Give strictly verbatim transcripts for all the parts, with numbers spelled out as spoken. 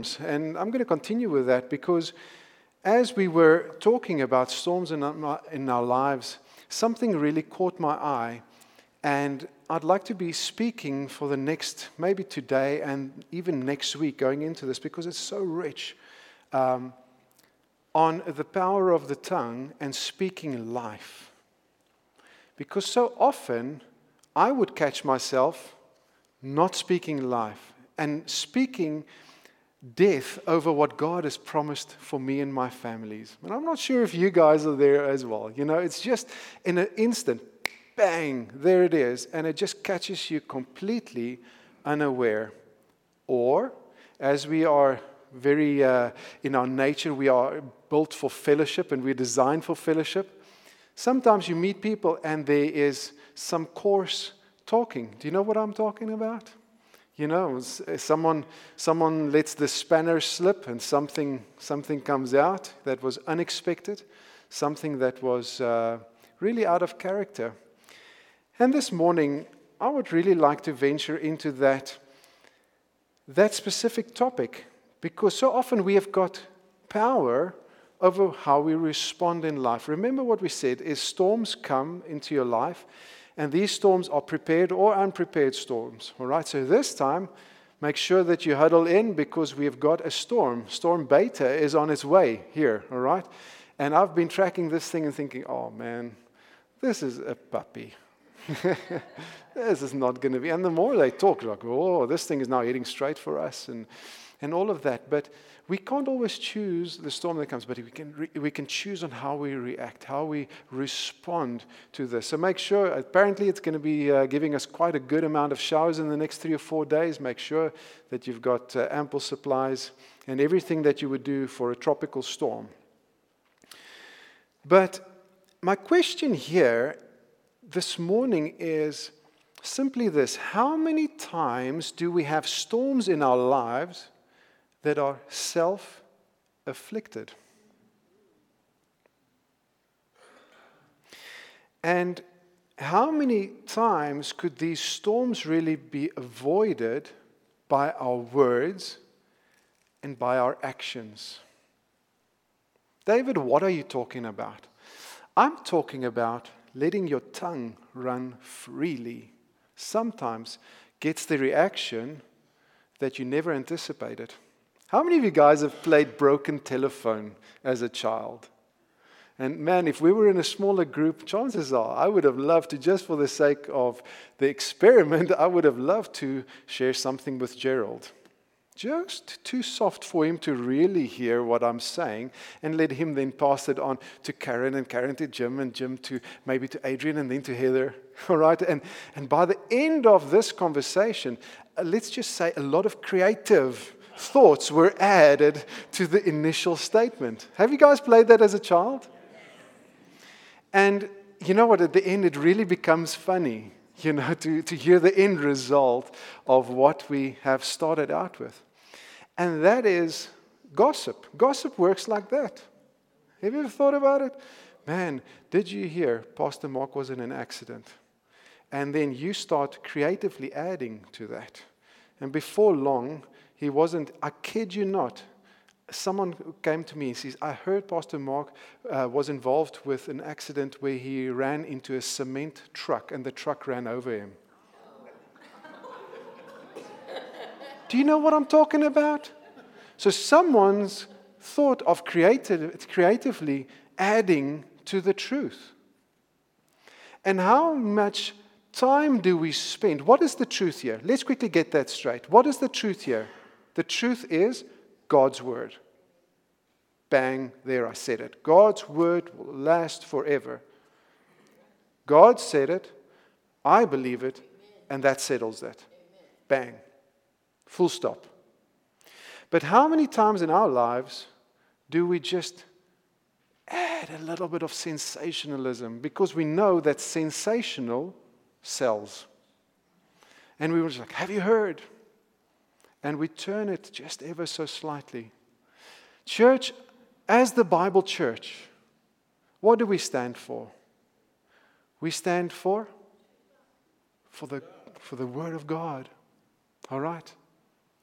And I'm going to continue with that because as we were talking about storms in our, in our lives, something really caught my eye. And I'd like to be speaking for the next, maybe today and even next week going into this because it's so rich, um, on the power of the tongue and speaking life. Because so often I would catch myself not speaking life and speaking death over what God has promised for me and my families. And I'm not sure if you guys are there as well. You know, it's just in an instant, bang, there it is. And it just catches you completely unaware. Or, as we are very, uh, in our nature, we are built for fellowship and we're designed for fellowship. Sometimes you meet people and there is some coarse talking. Do you know what I'm talking about? You know, someone someone lets the spanner slip and something something comes out that was unexpected, something that was uh, really out of character. And this morning, I would really like to venture into that, that specific topic, because so often we have got power over how we respond in life. Remember what we said, is storms come into your life, and these storms are prepared or unprepared storms. All right, so this time, make sure that you huddle in because we've got a storm. Storm Beta is on its way here, all right? And I've been tracking this thing and thinking, oh man, this is a puppy. This is not going to be. And the more they talk, like, oh, this thing is now heading straight for us and, and all of that. But we can't always choose the storm that comes, but we can re- we can choose on how we react, how we respond to this. So make sure, apparently it's going to be uh, giving us quite a good amount of showers in the next three or four days. Make sure that you've got uh, ample supplies and everything that you would do for a tropical storm. But my question here this morning is simply this: how many times do we have storms in our lives that are self-afflicted? And how many times could these storms really be avoided by our words and by our actions? David, what are you talking about? I'm talking about letting your tongue run freely. Sometimes gets the reaction that you never anticipated. How many of you guys have played broken telephone as a child? And man, if we were in a smaller group, chances are I would have loved to, just for the sake of the experiment, I would have loved to share something with Gerald. Just too soft for him to really hear what I'm saying, and let him then pass it on to Karen, and Karen to Jim, and Jim to maybe to Adrian, and then to Heather. All right, and, and by the end of this conversation, uh, let's just say a lot of creative thoughts were added to the initial statement. Have you guys played that as a child? And you know what, at the end it really becomes funny, you know, to, to hear the end result of what we have started out with. And that is gossip. Gossip works like that. Have you ever thought about it? Man, did you hear Pastor Mark was in an accident? And then you start creatively adding to that. And before long, he wasn't, I kid you not, someone came to me and says, I heard Pastor Mark uh, was involved with an accident where he ran into a cement truck and the truck ran over him. Do you know what I'm talking about? So someone's thought of creative, creatively adding to the truth. And how much time do we spend? What is the truth here? Let's quickly get that straight. What is the truth here? The truth is God's word. Bang, there I said it. God's word will last forever. God said it, I believe it, and that settles that. Bang. Full stop. But how many times in our lives do we just add a little bit of sensationalism because we know that sensational sells? And we were just like, have you heard? And we turn it just ever so slightly. Church, as the Bible church, what do we stand for? We stand for for the for the Word of God. All right?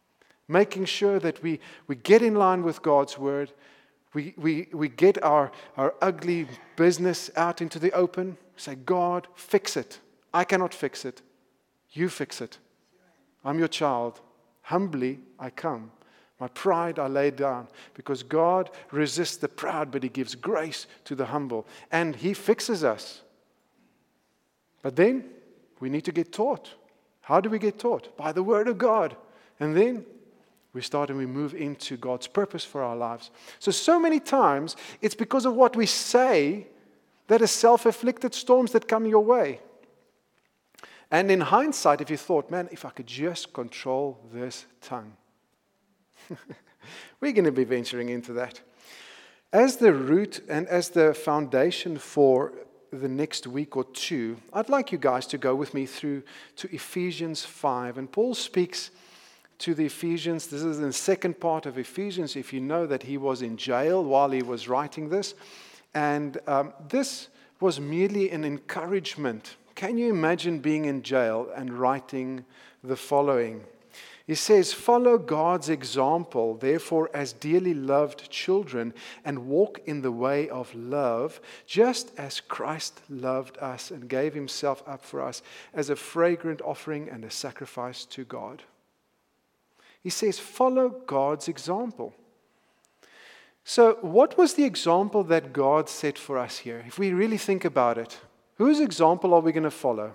making sure that we, we get in line with God's word. We, we, we get our, our ugly business out into the open. Say, God, fix it. I cannot fix it. You fix it. I'm your child. Humbly I come. My pride I lay down, because God resists the proud, but He gives grace to the humble. And He fixes us. But then we need to get taught. How do we get taught? By the Word of God. And then we start and we move into God's purpose for our lives. So, so many times it's because of what we say that is self-inflicted storms that come your way. And in hindsight, if you thought, man, if I could just control this tongue. We're going to be venturing into that. As the root and as the foundation for the next week or two, I'd like you guys to go with me through to Ephesians five. And Paul speaks to the Ephesians. This is the second part of Ephesians. If you know that he was in jail while he was writing this. And um, this was merely an encouragement. Can you imagine being in jail and writing the following? He says, follow God's example, therefore, as dearly loved children, and walk in the way of love, just as Christ loved us and gave Himself up for us as a fragrant offering and a sacrifice to God. He says, follow God's example. So, what was the example that God set for us here? If we really think about it, whose example are we going to follow?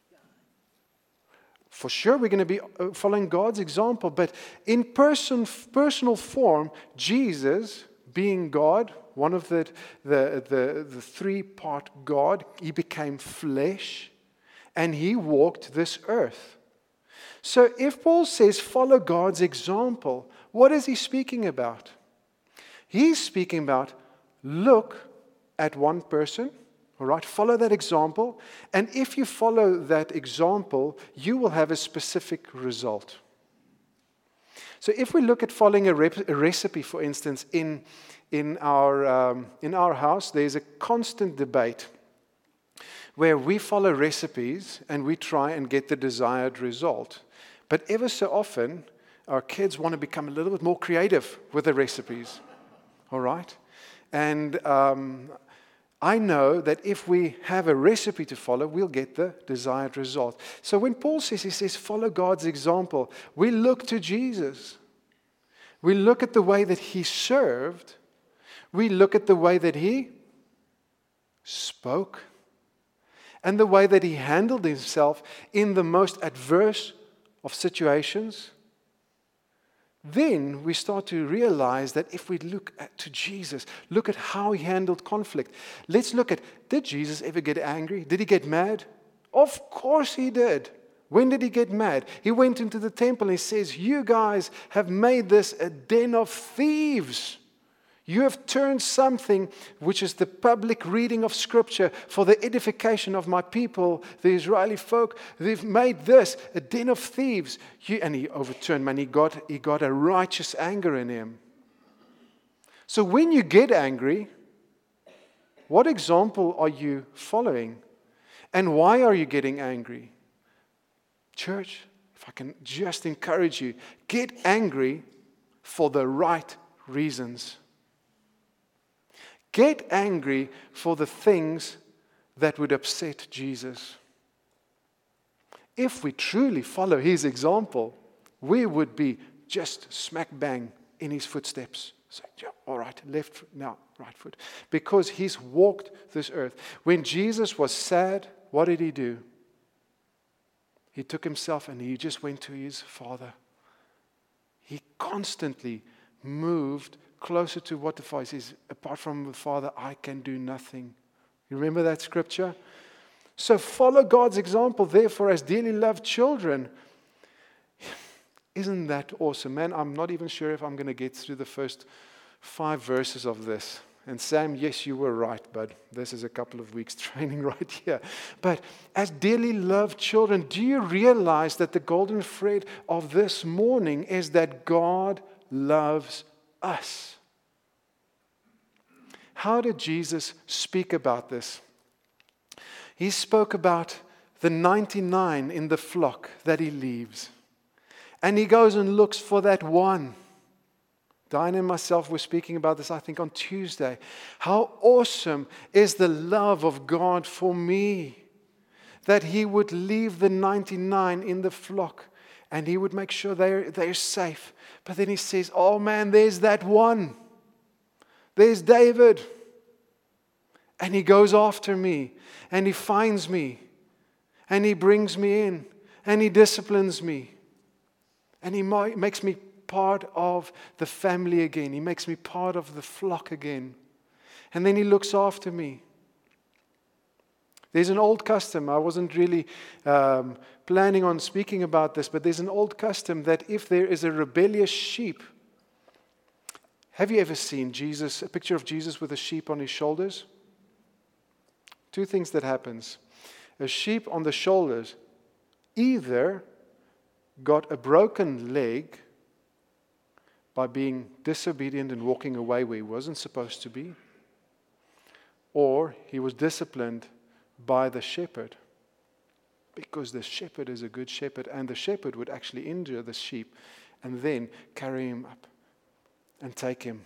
For sure, we're going to be following God's example, but in person, personal form, Jesus, being God, one of the, the, the, the three-part God, He became flesh, and He walked this earth. So if Paul says, follow God's example, what is he speaking about? He's speaking about, look at one person, all right, follow that example, and if you follow that example, you will have a specific result. So if we look at following a, rep- a recipe, for instance, in, in, our, um, in our house, there's a constant debate where we follow recipes and we try and get the desired result. But ever so often, our kids want to become a little bit more creative with the recipes, all right? And um, I know that if we have a recipe to follow, we'll get the desired result. So when Paul says, he says, follow God's example, we look to Jesus. We look at the way that He served. We look at the way that He spoke. And the way that He handled Himself in the most adverse of situations. Then we start to realize that if we look at, to Jesus, look at how He handled conflict. Let's look at, did Jesus ever get angry? Did He get mad? Of course He did. When did He get mad? He went into the temple and He says, you guys have made this a den of thieves. You have turned something which is the public reading of Scripture for the edification of my people, the Israeli folk. They've made this a den of thieves. You, and He overturned, man, he got, he got a righteous anger in Him. So when you get angry, what example are you following? And why are you getting angry? Church, if I can just encourage you, get angry for the right reasons. Get angry for the things that would upset Jesus. If we truly follow His example, we would be just smack bang in His footsteps. So, yeah, all right, left foot, now right foot. Because He's walked this earth. When Jesus was sad, what did He do? He took Himself and He just went to His Father. He constantly moved closer to what the Father says. Apart from the Father, I can do nothing. You remember that scripture? So follow God's example, therefore, as dearly loved children. Isn't that awesome? Man, I'm not even sure if I'm going to get through the first five verses of this. And Sam, yes, you were right, but this is a couple of weeks training right here. But as dearly loved children, do you realize that the golden thread of this morning is that God loves us? How did Jesus speak about this? He spoke about the ninety-nine in the flock that He leaves. And he goes and looks for that one. Diana and myself were speaking about this, I think, on Tuesday. How awesome is the love of God for me, that He would leave the ninety-nine in the flock and He would make sure they're, they're safe. But then He says, oh man, there's that one. There's David. And He goes after me and He finds me and He brings me in and He disciplines me and He makes me part of the family again. He makes me part of the flock again. And then He looks after me. There's an old custom. I wasn't really um, planning on speaking about this, but there's an old custom that if there is a rebellious sheep, have you ever seen Jesus, a picture of Jesus with a sheep on his shoulders? Two things that happens. A sheep on the shoulders either got a broken leg by being disobedient and walking away where he wasn't supposed to be, or he was disciplined by the shepherd, because the shepherd is a good shepherd, and the shepherd would actually injure the sheep and then carry him up and take him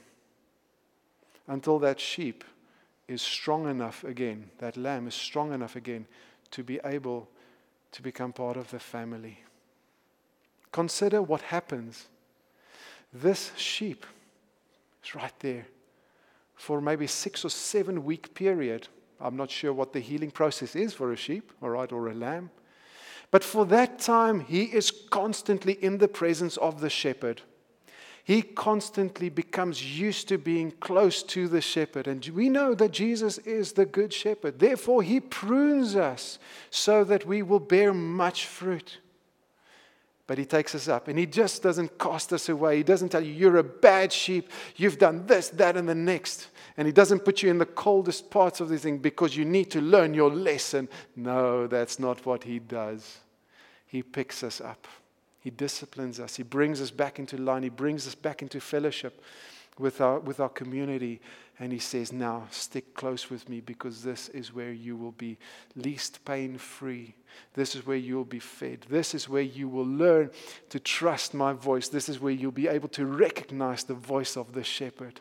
until that sheep is strong enough again, that lamb is strong enough again to be able to become part of the family. Consider what happens. This sheep is right there for maybe six or seven week period. I'm not sure what the healing process is for a sheep, all right, or a lamb. But for that time, he is constantly in the presence of the shepherd. He constantly becomes used to being close to the shepherd. And we know that Jesus is the good shepherd. Therefore, He prunes us so that we will bear much fruit. But He takes us up, and He just doesn't cast us away. He doesn't tell you, you're a bad sheep, you've done this, that, and the next. And He doesn't put you in the coldest parts of the thing because you need to learn your lesson. No, that's not what He does. He picks us up. He disciplines us. He brings us back into line. He brings us back into fellowship with our, with our community. And He says, now stick close with me, because this is where you will be least pain-free. This is where you will be fed. This is where you will learn to trust my voice. This is where you'll be able to recognize the voice of the shepherd.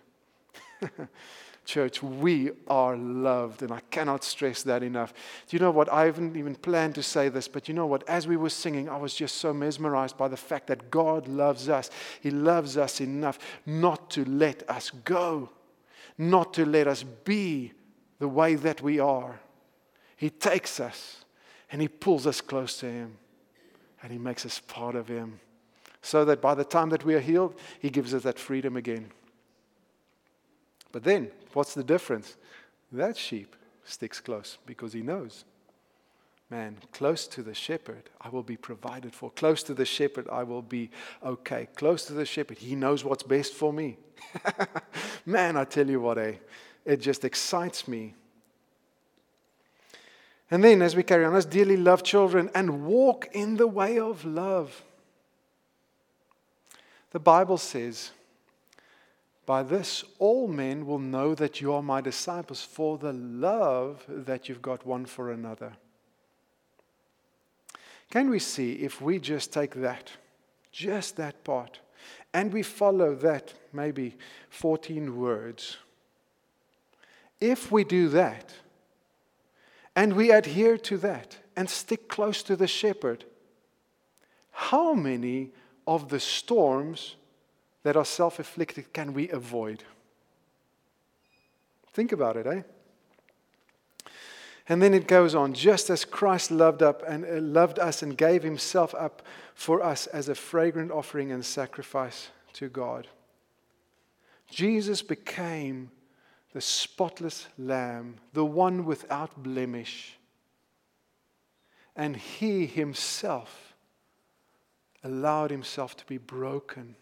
Church, we are loved, and I cannot stress that enough. Do you know what? I haven't even planned to say this, but you know what? As we were singing, I was just so mesmerized by the fact that God loves us. He loves us enough not to let us go, not to let us be the way that we are. He takes us and He pulls us close to Him, and He makes us part of Him, so that by the time that we are healed, He gives us that freedom again. But then, what's the difference? That sheep sticks close because he knows, man, close to the shepherd, I will be provided for. Close to the shepherd, I will be okay. Close to the shepherd, He knows what's best for me. Man, I tell you what, eh, it just excites me. And then, as we carry on, let's dearly love children and walk in the way of love. The Bible says, by this, all men will know that you are my disciples, for the love that you've got one for another. Can we see, if we just take that, just that part, and we follow that, maybe fourteen words, if we do that, and we adhere to that, and stick close to the shepherd, how many of the storms that are self-inflicted can we avoid? Think about it, eh? And then it goes on, just as Christ loved up and uh, loved us and gave Himself up for us as a fragrant offering and sacrifice to God. Jesus became the spotless lamb, the one without blemish. And He Himself allowed Himself to be broken.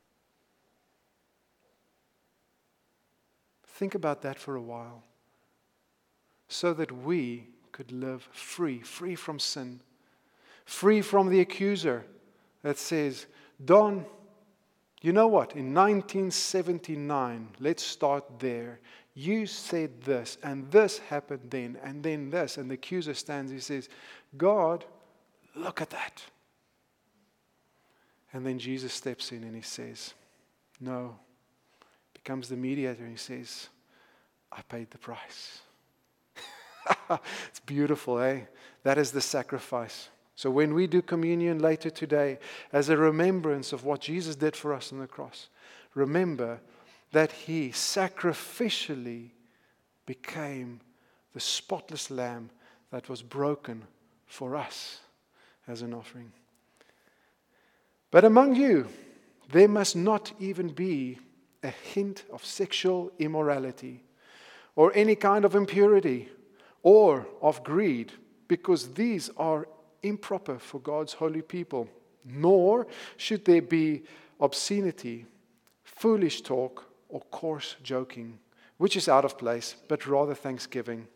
Think about that for a while. So that we could live free, free from sin, free from the accuser that says, Don, you know what? In nineteen seventy-nine, let's start there. You said this, and this happened then, and then this. And the accuser stands, he says, God, look at that. And then Jesus steps in and he says, no, becomes the mediator and he says, I paid the price. It's beautiful, eh? That is the sacrifice. So when we do communion later today, as a remembrance of what Jesus did for us on the cross, remember that he sacrificially became the spotless lamb that was broken for us as an offering. But among you, there must not even be a hint of sexual immorality or any kind of impurity or of greed, because these are improper for God's holy people. Nor should there be obscenity, foolish talk, or coarse joking, which is out of place, but rather thanksgiving.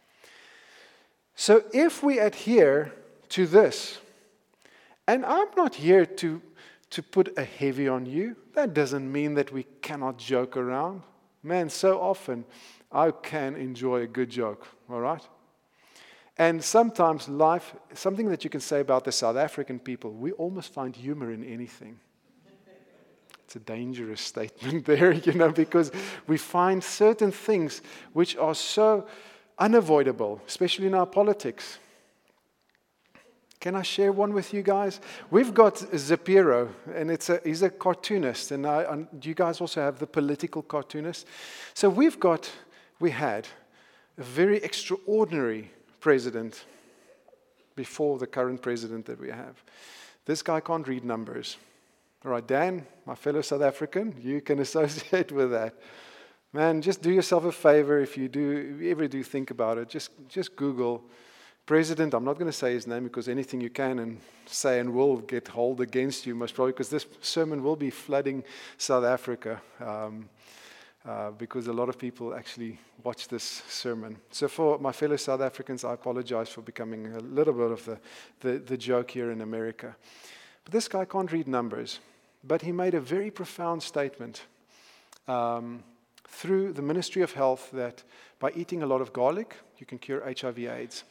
So if we adhere to this, and I'm not here to, to put a heavy on you, that doesn't mean that we cannot joke around. Man, so often I can enjoy a good joke, all right? And sometimes life, something that you can say about the South African people, we almost find humor in anything. It's a dangerous statement there, you know, because we find certain things which are so unavoidable, especially in our politics. Can I share one with you guys? We've got Zapiro, and it's a, he's a cartoonist, and I, and you guys also have the political cartoonist. So we've got, we had a very extraordinary president before the current president that we have. This guy can't read numbers. All right, Dan, my fellow South African, you can associate with that. Man, just do yourself a favor if you do, if you ever do think about it. Just, just Google president. I'm not going to say his name because anything you can and say and will get hold against you, most probably, because this sermon will be flooding South Africa. Um, Uh, because a lot of people actually watch this sermon. So for my fellow South Africans, I apologize for becoming a little bit of the, the, the joke here in America. But this guy can't read numbers. But he made a very profound statement um, through the Ministry of Health that by eating a lot of garlic, you can cure H I V AIDS.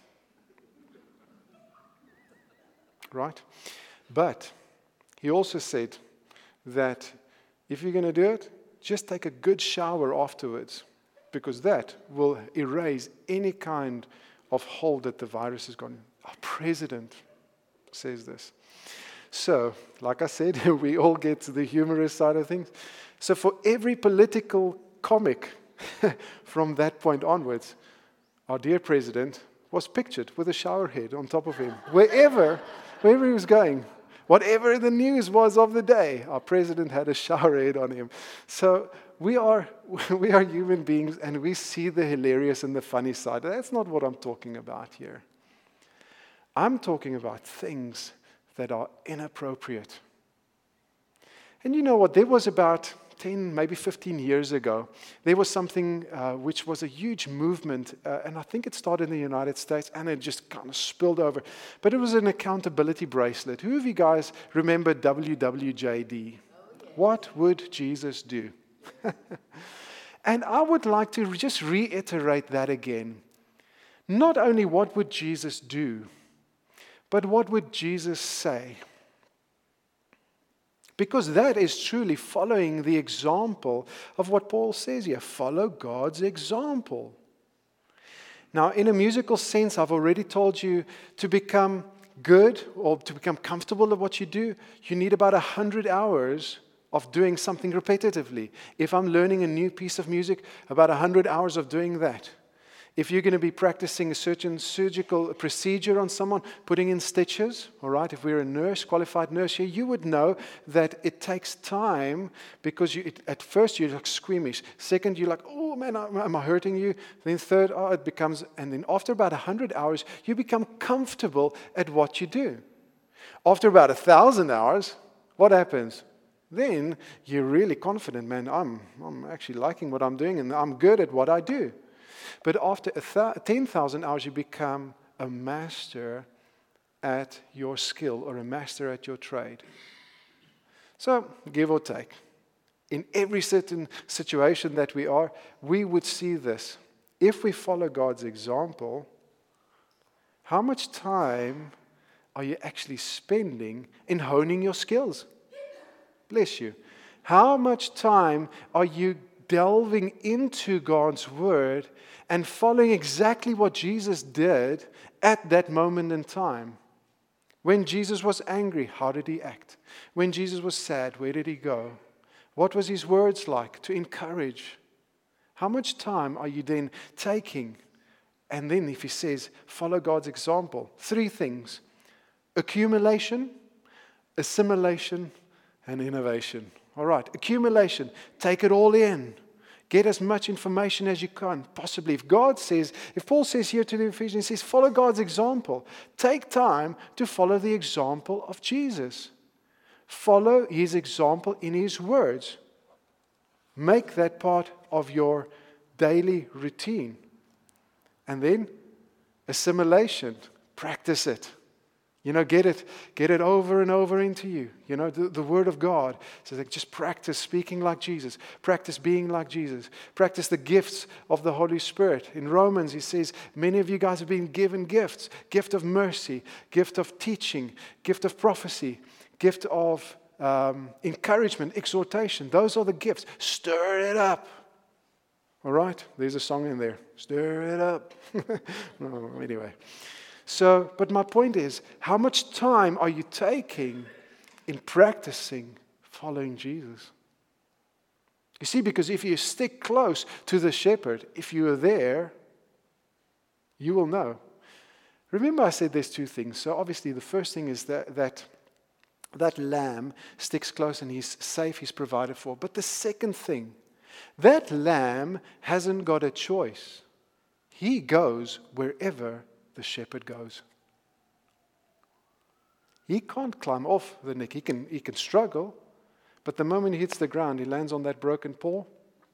Right? But he also said that if you're going to do it, just take a good shower afterwards, because that will erase any kind of hold that the virus has gone. Our president says this. So, like I said, we all get to the humorous side of things. So for every political comic from that point onwards, our dear president was pictured with a shower head on top of him. Wherever, wherever he was going. Whatever the news was of the day, our president had a shower head on him. So we are we are human beings, and we see the hilarious and the funny side. That's not what I'm talking about here. I'm talking about things that are inappropriate. And you know what? There was about ten, maybe fifteen years ago, there was something uh, which was a huge movement, uh, and I think it started in the United States, and it just kind of spilled over. But it was an accountability bracelet. Who of you guys remember W W J D? Oh, yeah. What would Jesus do? And I would like to just reiterate that again. Not only what would Jesus do, but what would Jesus say? Because that is truly following the example of what Paul says here. Follow God's example. Now, in a musical sense, I've already told you to become good or to become comfortable at what you do, you need about one hundred hours of doing something repetitively. If I'm learning a new piece of music, about one hundred hours of doing that. If you're going to be practicing a certain surgical procedure on someone, putting in stitches, all right, if we're a nurse, qualified nurse here, you would know that it takes time because you, it, at first you're like squeamish. Second, you're like, oh man, am I hurting you? Then third, oh, it becomes, and then after about one hundred hours, you become comfortable at what you do. After about one thousand hours, what happens? Then you're really confident, man, I'm, I'm actually liking what I'm doing and I'm good at what I do. But after ten thousand hours, you become a master at your skill or a master at your trade. So, give or take. In every certain situation that we are, we would see this. If we follow God's example, how much time are you actually spending in honing your skills? Bless you. How much time are you delving into God's Word and following exactly what Jesus did at that moment in time? When Jesus was angry, how did he act? When Jesus was sad, where did he go? What was his words like to encourage? How much time are you then taking? And then if he says, follow God's example, three things: accumulation, assimilation, and innovation. All right, accumulation, take it all in. Get as much information as you can, possibly. If God says, if Paul says here to the Ephesians, he says, follow God's example. Take time to follow the example of Jesus. Follow his example in his words. Make that part of your daily routine. And then, assimilation. Practice it. You know, get it, get it over and over into you. You know, the, the Word of God. So like, just practice speaking like Jesus. Practice being like Jesus. Practice the gifts of the Holy Spirit. In Romans, he says, many of you guys have been given gifts. Gift of mercy, gift of teaching, gift of prophecy, gift of um, encouragement, exhortation. Those are the gifts. Stir it up. All right? There's a song in there. Stir it up. No, anyway. So, but my point is, how much time are you taking in practicing following Jesus? You see, because if you stick close to the shepherd, if you are there, you will know. Remember I said there's two things. So obviously the first thing is that that, that lamb sticks close and he's safe, he's provided for. But the second thing, that lamb hasn't got a choice. He goes wherever the shepherd goes. He can't climb off the neck. He can, he can struggle, but the moment he hits the ground, he lands on that broken paw.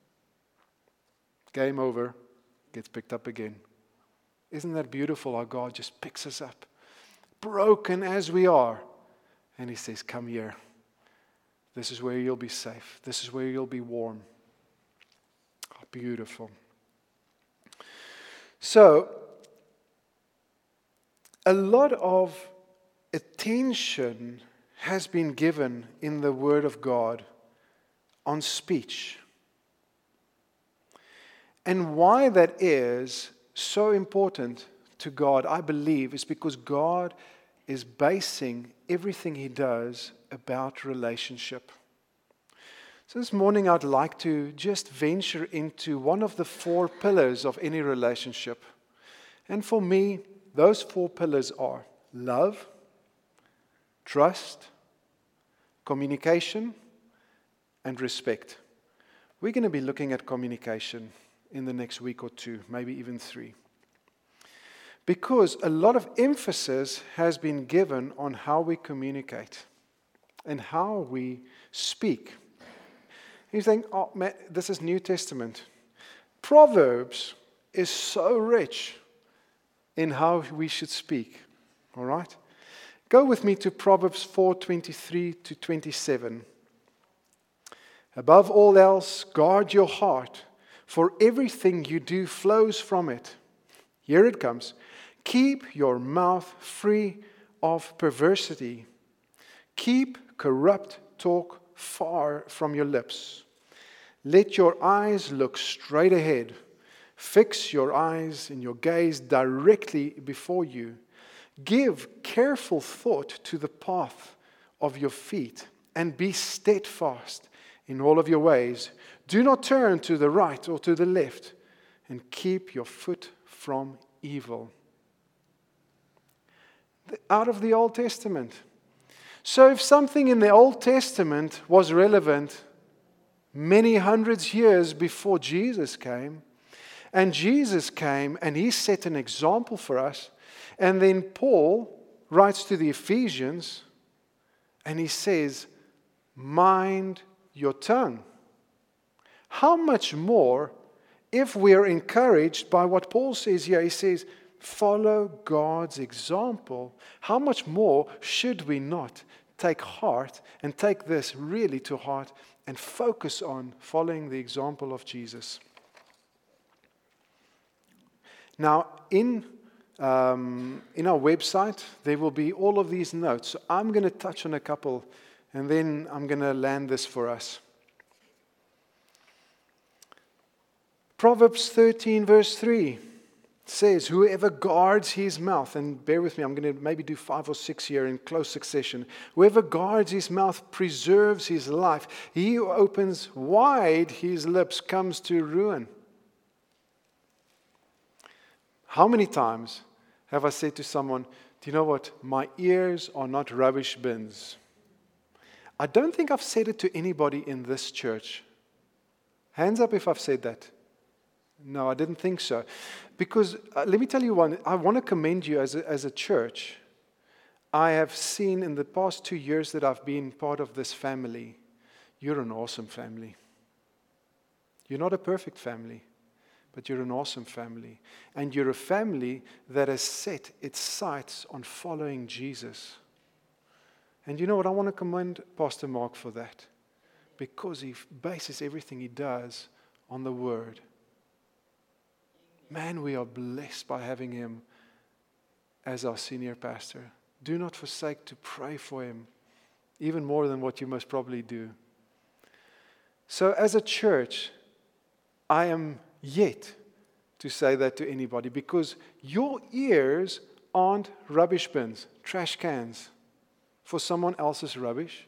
Game over. Gets picked up again. Isn't that beautiful how God just picks us up, broken as we are, and he says, come here. This is where you'll be safe. This is where you'll be warm. Oh, beautiful. So, a lot of attention has been given in the Word of God on speech. And why that is so important to God, I believe, is because God is basing everything he does about relationship. So this morning I'd like to just venture into one of the four pillars of any relationship. And for me, those four pillars are love, trust, communication, and respect. We're going to be looking at communication in the next week or two, maybe even three. Because a lot of emphasis has been given on how we communicate and how we speak. You think, oh man, this is New Testament. Proverbs is so rich in how we should speak. All right? Go with me to Proverbs four twenty-three to twenty-seven. Above all else, guard your heart, for everything you do flows from it. Here it comes. Keep your mouth free of perversity. Keep corrupt talk far from your lips. Let your eyes look straight ahead. Fix your eyes and your gaze directly before you. Give careful thought to the path of your feet and be steadfast in all of your ways. Do not turn to the right or to the left, and keep your foot from evil. Out of the Old Testament. So if something in the Old Testament was relevant many hundreds years before Jesus came, and Jesus came and he set an example for us, and then Paul writes to the Ephesians and he says, mind your tongue. How much more if we are encouraged by what Paul says here? He says, follow God's example. How much more should we not take heart and take this really to heart and focus on following the example of Jesus? Now, in um, in our website, there will be all of these notes. So I'm going to touch on a couple And then I'm going to land this for us. Proverbs thirteen verse three says, whoever guards his mouth, and bear with me, I'm going to maybe do five or six here in close succession. Whoever guards his mouth preserves his life. He who opens wide his lips comes to ruin. How many times have I said to someone, do you know what? My ears are not rubbish bins. I don't think I've said it to anybody in this church. Hands up if I've said that. No, I didn't think so. Because uh, let me tell you one, I want to commend you as a, as a church. I have seen in the past two years that I've been part of this family, you're an awesome family. You're not a perfect family, but you're an awesome family. And you're a family that has set its sights on following Jesus. And you know what? I want to commend Pastor Mark for that. Because he bases everything he does on the Word. Man, we are blessed by having him as our senior pastor. Do not forsake to pray for him, even more than what you most probably do. So as a church, I am yet to say that to anybody, because your ears aren't rubbish bins, trash cans for someone else's rubbish.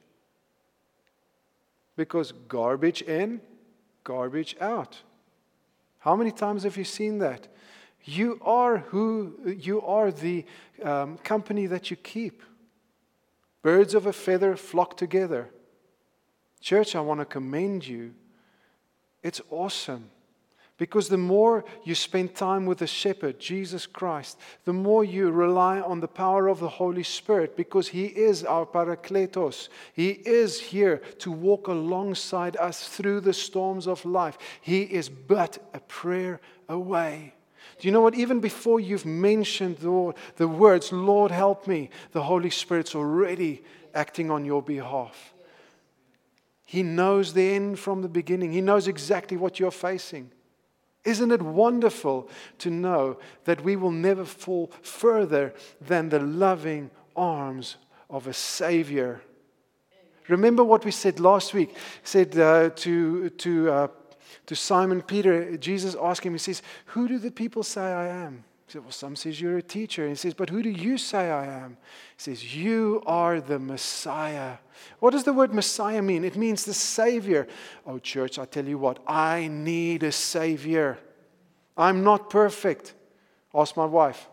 Because garbage in, garbage out. How many times have you seen that? You are who you are, the um, company that you keep. Birds of a feather flock together. Church, I want to commend you. It's awesome. Because the more you spend time with the shepherd, Jesus Christ, the more you rely on the power of the Holy Spirit, because He is our Parakletos. He is here to walk alongside us through the storms of life. He is but a prayer away. Do you know what? Even before you've mentioned the, the words, Lord, help me, the Holy Spirit's already acting on your behalf. He knows the end from the beginning. He knows exactly what you're facing. Isn't it wonderful to know that we will never fall further than the loving arms of a Savior? Remember what we said last week? He said uh, to to uh, to Simon Peter, Jesus asked him, he says, who do the people say I am? He said, well, some says you're a teacher. And he says, but who do you say I am? He says, you are the Messiah. What does the word Messiah mean? It means the Savior. Oh, church, I tell you what, I need a Savior. I'm not perfect. Ask my wife.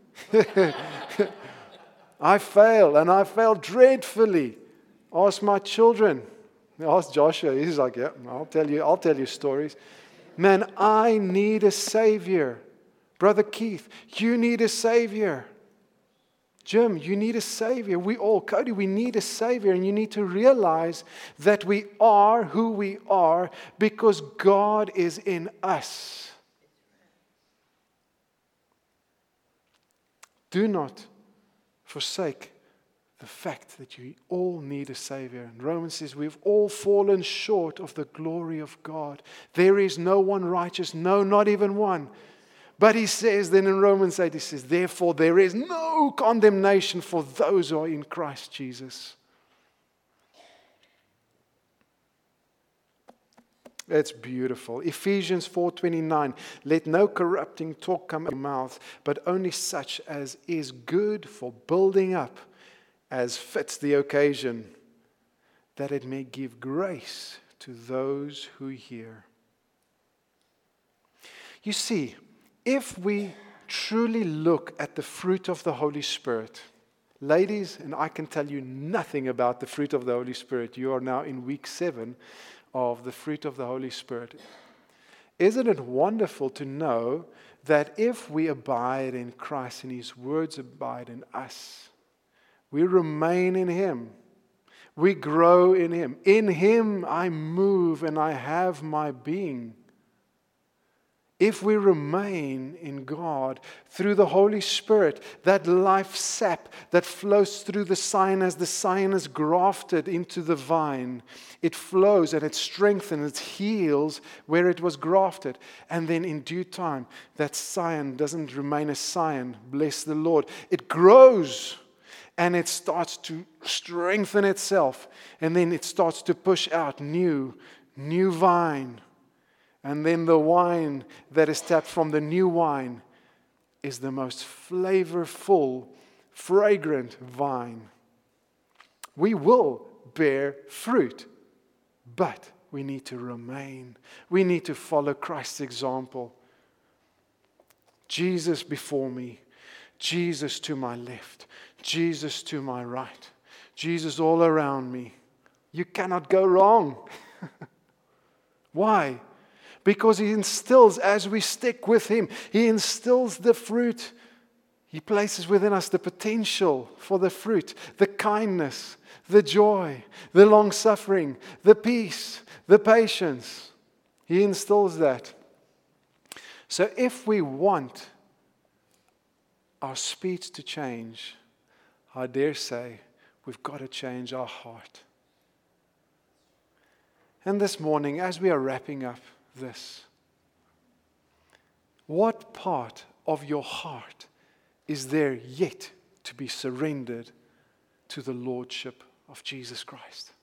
I fail, and I fail dreadfully. Ask my children. Ask Joshua. He's like, yeah, I'll tell you, I'll tell you stories. Man, I need a Savior. Brother Keith, you need a Savior. Jim, you need a Savior. We all, Cody, we need a Savior. And you need to realize that we are who we are because God is in us. Do not forsake the fact that you all need a Savior. And Romans says we've all fallen short of the glory of God. There is no one righteous, no, not even one. But he says then in Romans eight, he says, therefore there is no condemnation for those who are in Christ Jesus. It's beautiful. Ephesians four twenty-nine, let no corrupting talk come out of your mouth, but only such as is good for building up, as fits the occasion, that it may give grace to those who hear. You see, if we truly look at the fruit of the Holy Spirit, ladies, and I can tell you nothing about the fruit of the Holy Spirit. You are now in week seven of the fruit of the Holy Spirit. Isn't it wonderful to know that if we abide in Christ and His words abide in us, we remain in Him. We grow in Him. In Him I move and I have my being. If we remain in God through the Holy Spirit, that life sap that flows through the sign as the sign is grafted into the vine, it flows and it strengthens, it heals where it was grafted. And then in due time, that sign doesn't remain a sign, bless the Lord. It grows. And it starts to strengthen itself. And then it starts to push out new, new vine. And then the wine that is tapped from the new wine is the most flavorful, fragrant vine. We will bear fruit, but we need to remain. We need to follow Christ's example. Jesus before me, Jesus to my left, Jesus to my right, Jesus all around me. You cannot go wrong. Why? Because He instills, as we stick with Him, He instills the fruit. He places within us the potential for the fruit, the kindness, the joy, the long-suffering, the peace, the patience. He instills that. So if we want our speech to change, I dare say we've got to change our heart. And this morning, as we are wrapping up this, what part of your heart is there yet to be surrendered to the Lordship of Jesus Christ?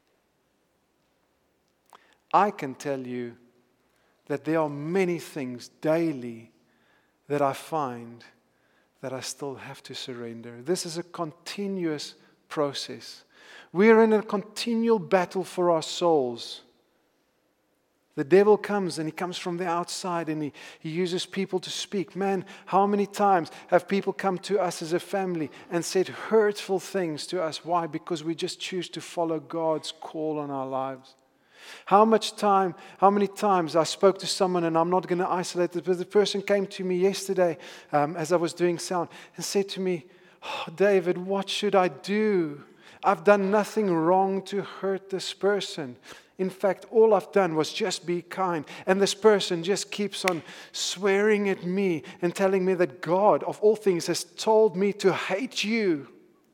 I can tell you that there are many things daily that I find that I still have to surrender. This is a continuous process. We are in a continual battle for our souls. The devil comes and he comes from the outside and he, he uses people to speak. Man, how many times have people come to us as a family and said hurtful things to us? Why? Because we just choose to follow God's call on our lives. How much time, how many times I spoke to someone, and I'm not going to isolate it, but the person came to me yesterday um, as I was doing sound and said to me, oh, David, what should I do? I've done nothing wrong to hurt this person. In fact, all I've done was just be kind. And this person just keeps on swearing at me and telling me that God, of all things, has told me to hate you.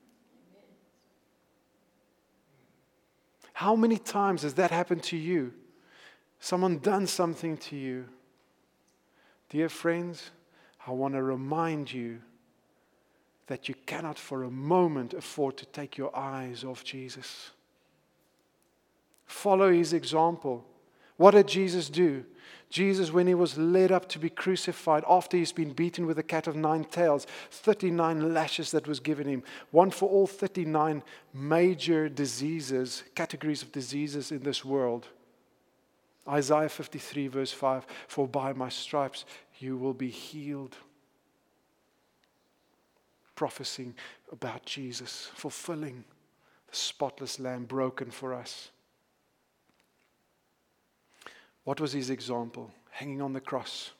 How many times has that happened to you? Someone done something to you. Dear friends, I want to remind you that you cannot for a moment afford to take your eyes off Jesus. Follow His example. What did Jesus do? Jesus, when He was led up to be crucified, after He's been beaten with a cat of nine tails, thirty-nine lashes that was given Him, one for all thirty-nine major diseases, categories of diseases in this world. Isaiah fifty-three verse five, for by my stripes you will be healed. Prophesying about Jesus, fulfilling the spotless lamb broken for us. What was His example? Hanging on the cross.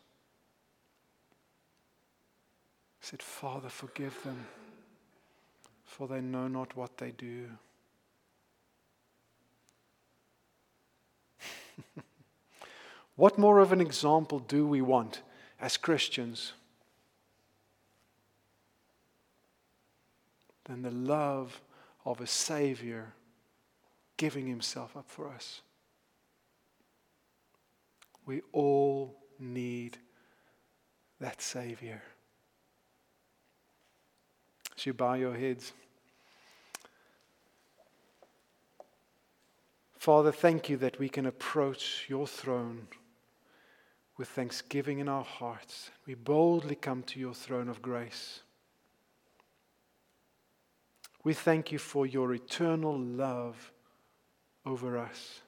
He said, Father, forgive them, for they know not what they do. What more of an example do we want as Christians than the love of a Savior giving Himself up for us? We all need that Savior. As you bow your heads. Father, thank You that we can approach Your throne with thanksgiving in our hearts. We boldly come to Your throne of grace. We thank You for Your eternal love over us.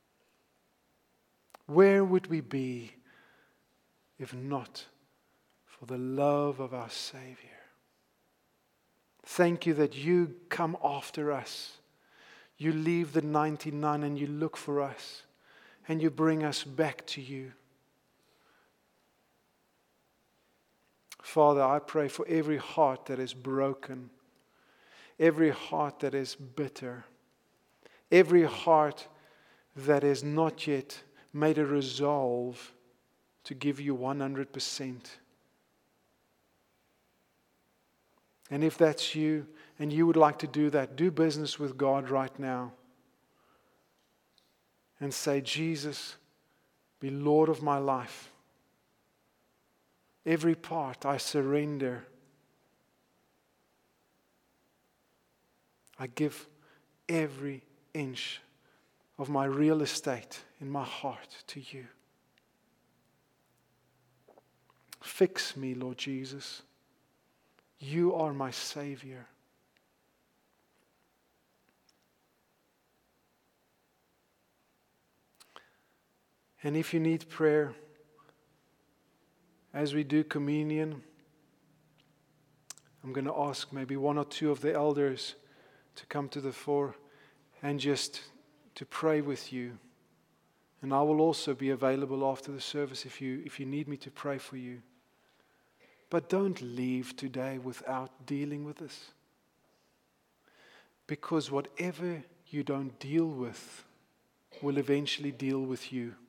Where would we be if not for the love of our Savior? Thank You that You come after us. You leave the ninety-nine and You look for us and You bring us back to You. Father, I pray for every heart that is broken, every heart that is bitter, every heart that is not yet made a resolve to give You one hundred percent. And if that's you and you would like to do that, do business with God right now and say, Jesus, be Lord of my life. Every part I surrender. I give every inch of my real estate in my heart to you. Fix me, Lord Jesus. You are my Savior. And if you need prayer, as we do communion, I'm going to ask maybe one or two of the elders to come to the fore and just to pray with you. And I will also be available after the service if you, if you need me to pray for you. But don't leave today without dealing with this. Because whatever you don't deal with will eventually deal with you.